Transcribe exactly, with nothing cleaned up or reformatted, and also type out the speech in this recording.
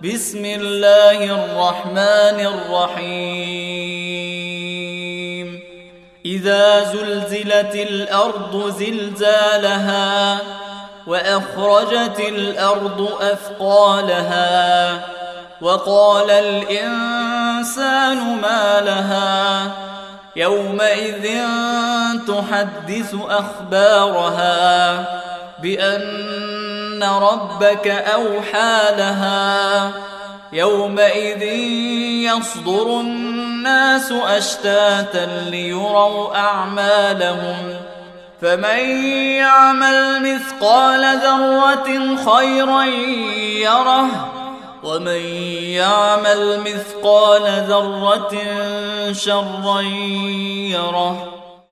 بسم الله الرحمن الرحيم إذا زلزلت الأرض زلزالها وأخرجت الأرض أثقالها وقال الإنسان ما لها يومئذ تحدث أخبارها بأن ربك أوحى لها يومئذ يصدر الناس أشتاتا ليروا أعمالهم فمن يعمل مثقال ذرة خيرا يره ومن يعمل مثقال ذرة شرا يره